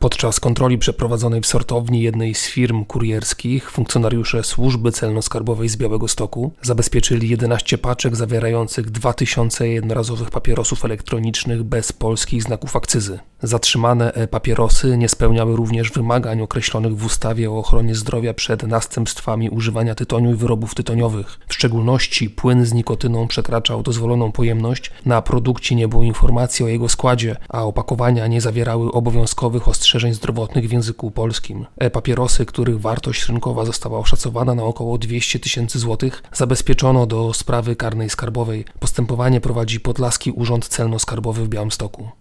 Podczas kontroli przeprowadzonej w sortowni jednej z firm kurierskich funkcjonariusze Służby Celno-Skarbowej z Białegostoku zabezpieczyli 11 paczek zawierających 2000 jednorazowych papierosów elektronicznych bez polskich znaków akcyzy. Zatrzymane papierosy nie spełniały również wymagań określonych w ustawie o ochronie zdrowia przed następstwami używania tytoniu i wyrobów tytoniowych. W szczególności płyn z nikotyną przekraczał dozwoloną pojemność, na produkcie nie było informacji o jego składzie, a opakowania nie zawierały obowiązkowych ostrzeżeń zdrowotnych w języku polskim. Papierosy, których wartość rynkowa została oszacowana na około 200 000 złotych, zabezpieczono do sprawy karnej skarbowej. Postępowanie prowadzi Podlaski Urząd Celno-Skarbowy w Białymstoku.